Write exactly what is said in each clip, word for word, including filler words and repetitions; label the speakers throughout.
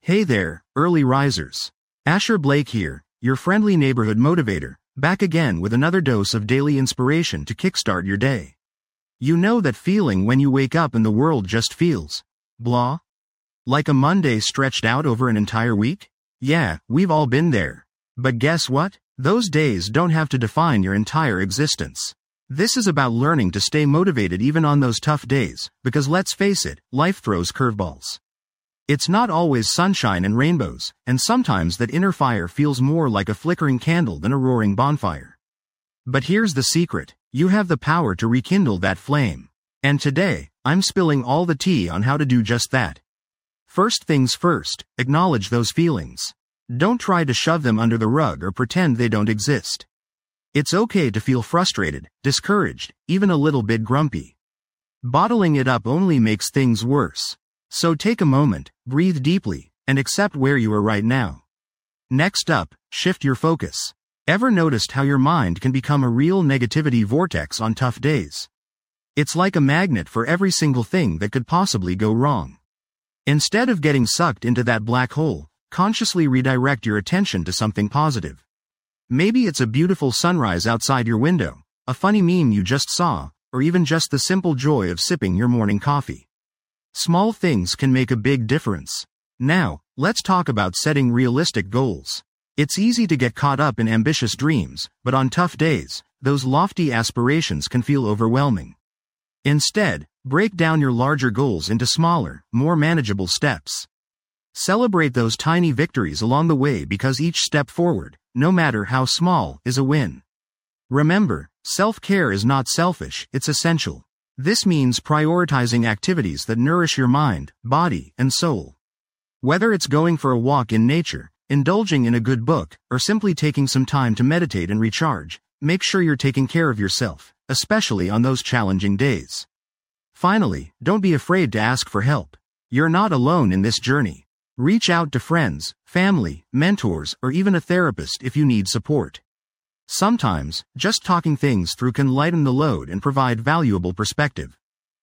Speaker 1: Hey there, early risers. Asher Blake here, your friendly neighborhood motivator, back again with another dose of daily inspiration to kickstart your day. You know that feeling when you wake up and the world just feels blah? Like a Monday stretched out over an entire week? Yeah, we've all been there. But guess what? Those days don't have to define your entire existence. This is about learning to stay motivated even on those tough days, because let's face it, life throws curveballs. It's not always sunshine and rainbows, and sometimes that inner fire feels more like a flickering candle than a roaring bonfire. But here's the secret, you have the power to rekindle that flame. And today, I'm spilling all the tea on how to do just that. First things first, acknowledge those feelings. Don't try to shove them under the rug or pretend they don't exist. It's okay to feel frustrated, discouraged, even a little bit grumpy. Bottling it up only makes things worse. So take a moment, breathe deeply, and accept where you are right now. Next up, shift your focus. Ever noticed how your mind can become a real negativity vortex on tough days? It's like a magnet for every single thing that could possibly go wrong. Instead of getting sucked into that black hole, consciously redirect your attention to something positive. Maybe it's a beautiful sunrise outside your window, a funny meme you just saw, or even just the simple joy of sipping your morning coffee. Small things can make a big difference. Now, let's talk about setting realistic goals. It's easy to get caught up in ambitious dreams, but on tough days, those lofty aspirations can feel overwhelming. Instead, break down your larger goals into smaller, more manageable steps. Celebrate those tiny victories along the way because each step forward, no matter how small, is a win. Remember, self-care is not selfish, it's essential. This means prioritizing activities that nourish your mind, body, and soul. Whether it's going for a walk in nature, indulging in a good book, or simply taking some time to meditate and recharge, make sure you're taking care of yourself, especially on those challenging days. Finally, don't be afraid to ask for help. You're not alone in this journey. Reach out to friends, family, mentors, or even a therapist if you need support. Sometimes, just talking things through can lighten the load and provide valuable perspective.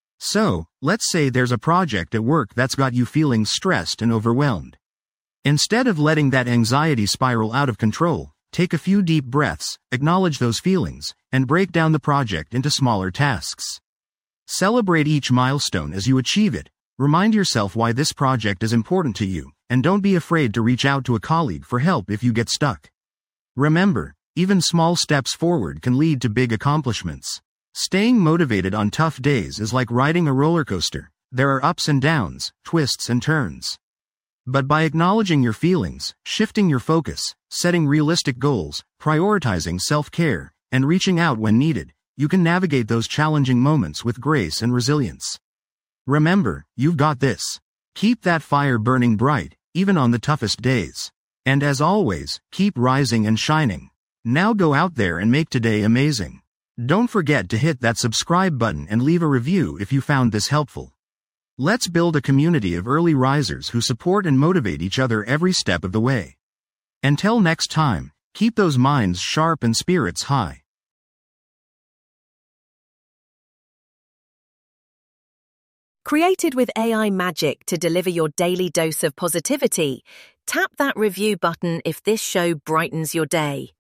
Speaker 1: So, let's say there's a project at work that's got you feeling stressed and overwhelmed. Instead of letting that anxiety spiral out of control, take a few deep breaths, acknowledge those feelings, and break down the project into smaller tasks. Celebrate each milestone as you achieve it, remind yourself why this project is important to you, and don't be afraid to reach out to a colleague for help if you get stuck. Remember, even small steps forward can lead to big accomplishments. Staying motivated on tough days is like riding a roller coaster. There are ups and downs, twists and turns. But by acknowledging your feelings, shifting your focus, setting realistic goals, prioritizing self-care, and reaching out when needed, you can navigate those challenging moments with grace and resilience. Remember, you've got this. Keep that fire burning bright, even on the toughest days. And as always, keep rising and shining. Now go out there and make today amazing. Don't forget to hit that subscribe button and leave a review if you found this helpful. Let's build a community of early risers who support and motivate each other every step of the way. Until next time, keep those minds sharp and spirits high.
Speaker 2: Created with A I magic to deliver your daily dose of positivity, tap that review button if this show brightens your day.